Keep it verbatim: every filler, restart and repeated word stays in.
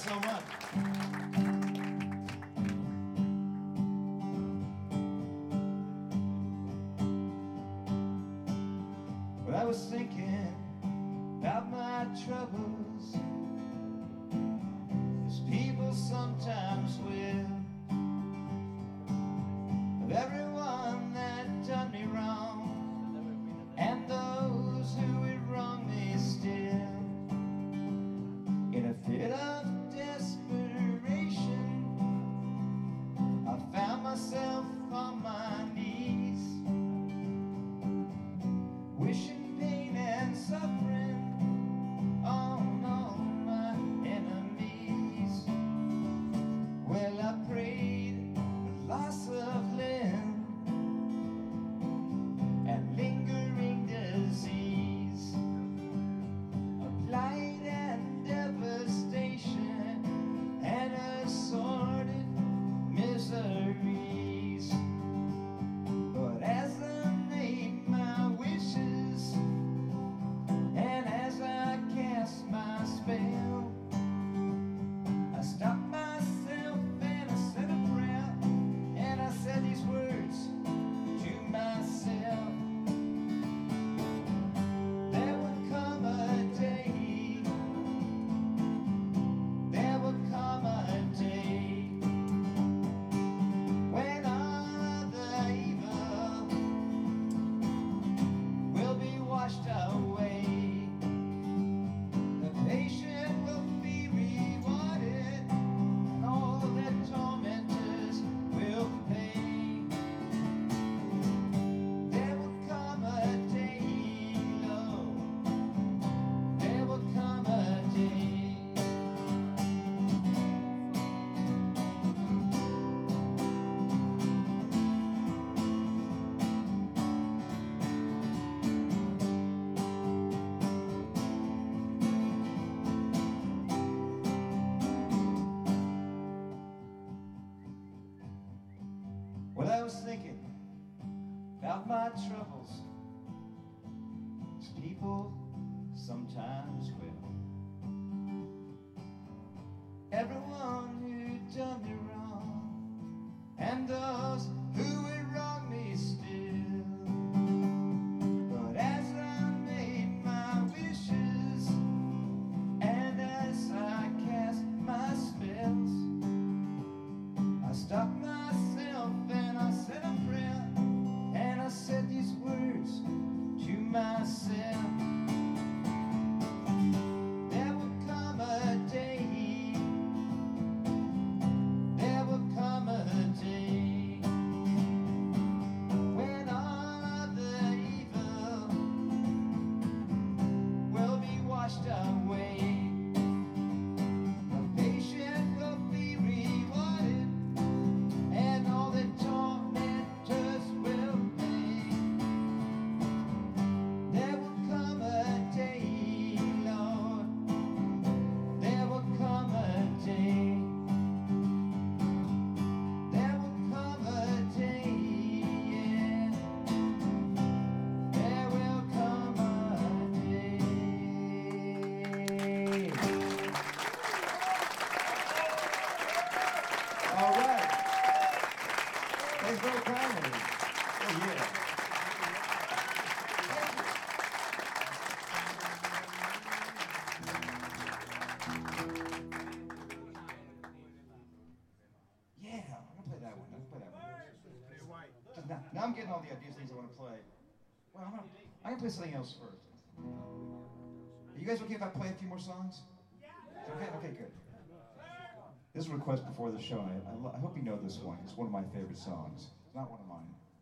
so much. Well, I was thinking about my troubles, as people sometimes will, of everyone that done me wrong, and those who would wrong me still. In a fit of desperation, I found myself on my knees, wishing pain and suffering on all my enemies. Well, I prayed with loss of limb and lingering disease, applied and devastation and assorted miseries. But as I made my wishes and as I cast my spell, I stopped myself and I said a prayer, and I said these words to myself. There would come a day, there would come a day when all the evil will be washed away. The patient will be rewarded, and all their tormentors will pay. There will come a day, Lord, there will come a day. Well, I was thinking about my troubles, as people sometimes will. Everyone who done me wrong, and those who would wrong me still. But as I made my wishes and as I cast my spells, I stopped myself and I said a prayer, and I said these words to myself. There will come a day, there will come a day when all of the evil will be washed away. The patient will be rewarded, and all the tormentors will pay. There will come a day, Lord, there will come a day. There will come a day, yeah. There will come a day. All right. Thanks very kindly. Oh, yeah. Yeah, I'm gonna play that one. I'm gonna play that one. Just now, now I'm getting all the ideas, things I want to play. Well, I'm gonna, I'm gonna play something else first. Are you guys okay if I play a few more songs? Okay, okay, good. This is a request before the show. I, I, lo- I hope you know this one. It's one of my favorite songs. It's not one of mine.